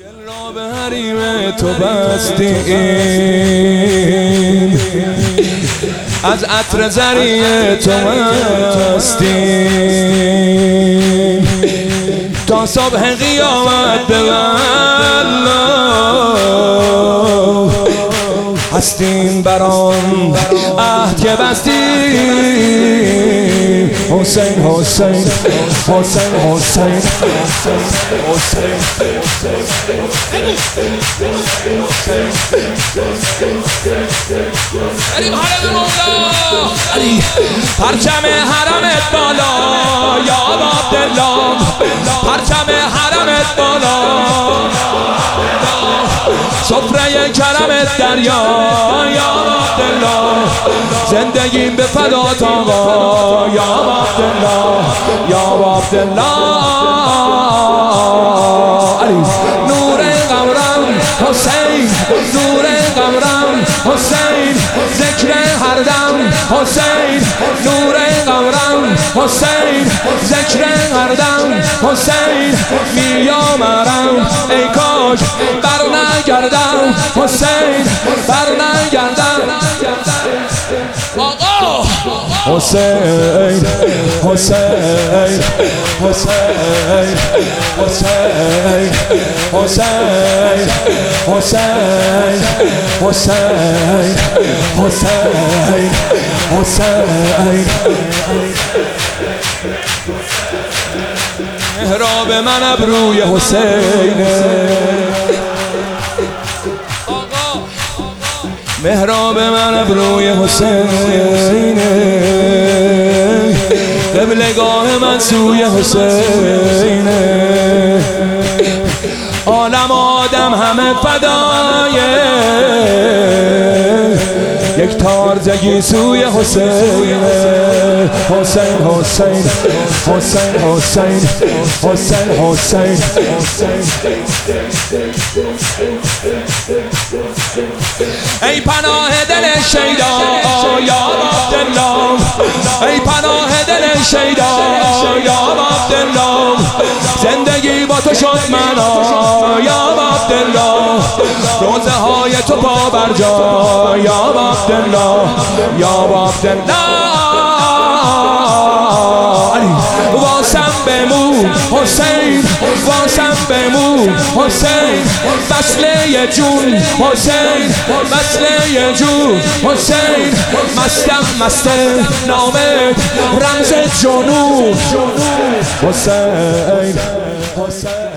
دل را به حریم تو بستیم، از عطر زری تو مستیم، تا صبح قیامت به والله هستیم برام عهد که بستیم. حسین حسین حسین حسین پرچم حرمت بالا یا عبدالله، پرچم حرمت بالا، سفره کرمت دریا یا عبدالله، زندگیم به فدات آقا یا عبدالله یا عبدالله. نور قمرم حسین، نور قمرم حسین، ذکر هر دم حسین، نور قمرم حسین، ذکر هر دم حسین، میامرم ای کاش بر نگردم حسین، بر نگردم آقا حسین حسین حسین حسین حسین حسین حسین حسین حسین. محراب من ابروی حسینه، محراب من ابروی حسینه، قبلگاه من سوی حسینه، عالم آدم همه فدایه، یک تارزگی سوی حسینه. حسین حسین حسین حسین حسین حسین ای پناه دل شیدا یا عبدالله، ای پناه دل شیدا یا عبدالله، زندگی با تو شد منا یا عبدالله، روزه های تو پا بر جا یا عبدالله یا عبدالله. واسم بمون حسین، واسم بمون حسین، وصله جون حسین، وصله جون حسین، مستم مست نامت رمز جنون حسین حسین.